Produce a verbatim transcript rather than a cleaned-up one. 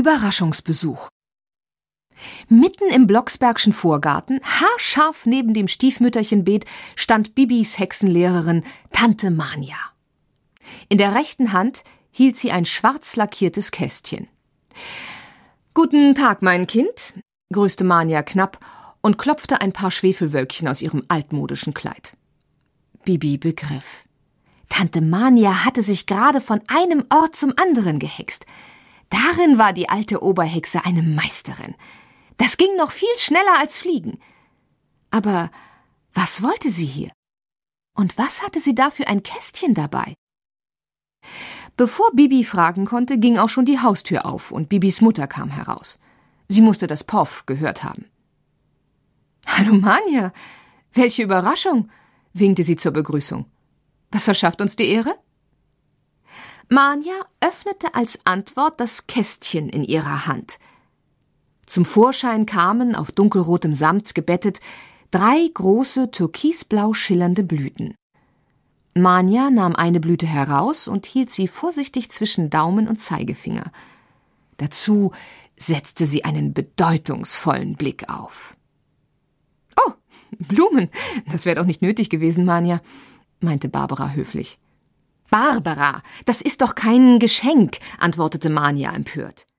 Überraschungsbesuch. Mitten im Blocksbergschen Vorgarten, haarscharf neben dem Stiefmütterchenbeet, stand Bibis Hexenlehrerin Tante Manja. In der rechten Hand hielt sie ein schwarz lackiertes Kästchen. »Guten Tag, mein Kind«, grüßte Manja knapp und klopfte ein paar Schwefelwölkchen aus ihrem altmodischen Kleid. Bibi begriff. Tante Manja hatte sich gerade von einem Ort zum anderen gehext. Darin war die alte Oberhexe eine Meisterin. Das ging noch viel schneller als Fliegen. Aber was wollte sie hier? Und was hatte sie da für ein Kästchen dabei? Bevor Bibi fragen konnte, ging auch schon die Haustür auf und Bibis Mutter kam heraus. Sie musste das Poff gehört haben. »Hallo Manja, welche Überraschung«, winkte sie zur Begrüßung. »Was verschafft uns die Ehre?« Manja öffnete als Antwort das Kästchen in ihrer Hand. Zum Vorschein kamen, auf dunkelrotem Samt gebettet, drei große, türkisblau schillernde Blüten. Manja nahm eine Blüte heraus und hielt sie vorsichtig zwischen Daumen und Zeigefinger. Dazu setzte sie einen bedeutungsvollen Blick auf. »Oh, Blumen, das wäre doch nicht nötig gewesen, Manja«, meinte Barbara höflich. »Barbara, das ist doch kein Geschenk«, antwortete Manja empört.